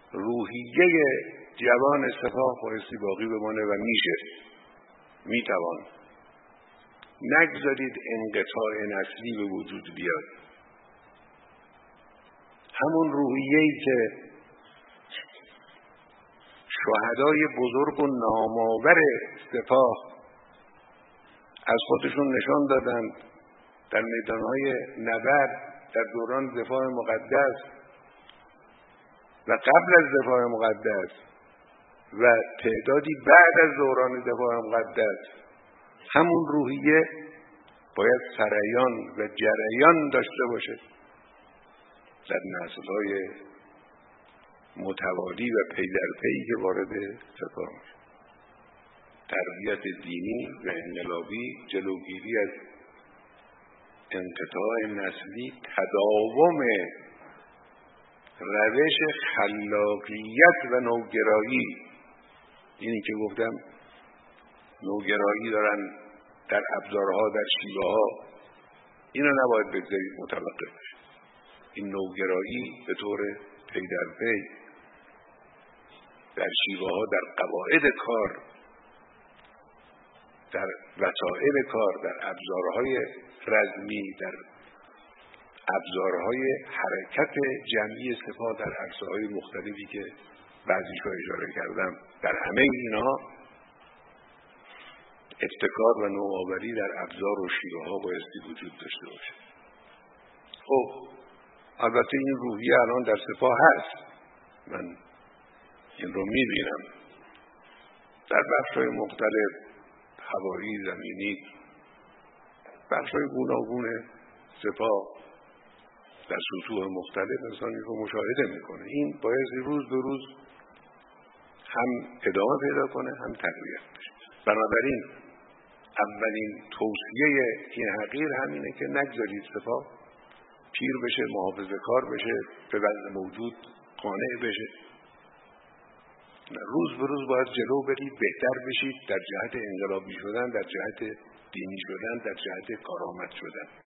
روحیه جوان سپاه بایستی باقی بمانه و میتوان. نگذارید انقطاع نسلی به وجود بیاد. همون روحیه‌ای که شهدای بزرگ و نامآور سپاه از خودشون نشان دادند در میدانهای نبرد در دوران دفاع مقدس و قبل از دفاع مقدس و تعدادی بعد از دوران دفاع مقدس، همون روحیه باید سریان و جریان داشته باشه در نسل‌های متوالی و پی در پی که وارد سپاه میشه. تربیت دینی و انقلابی، جلوگیری از انقطاع نسلی، تداوم روش خلاقیت و نوگرایی. اینی که گفتم نوگرایی دارن در ابزارها، در شیوه ها، اینو نباید بگذارید متوقف بشه. این نوگرایی به طور پی در پی در شیوه ها، در قواعد کار، در وسایل کار، در ابزارهای رزمی، در ابزارهای حرکت جمعی سپاه در عرصه‌های مختلفی که بعضیشو اشاره کردم، در همه اینها ابتکار و نوآوری در ابزار و شیوه ها بایستی وجود داشته باشه. خب البته این روحیه الان در سپاه هست، من این رو میبینم در بخش‌های مختلف، هوایی، زمینی، بخش‌های گوناگون سپاه در سطوح مختلف انسانی رو مشاهده میکنه. این باید روز به روز هم ادامه پیدا کنه، هم تقویت بشه. بنابراین اولین توصیه این حقیر همینه که نگذارید سپاه پیر بشه، محافظه کار بشه، به وضع موجود قانع بشه. روز به روز باید جلو برید، بهتر بشید در جهت انقلابی شدن، در جهت دینی شدن، در جهت کارآمد شدن.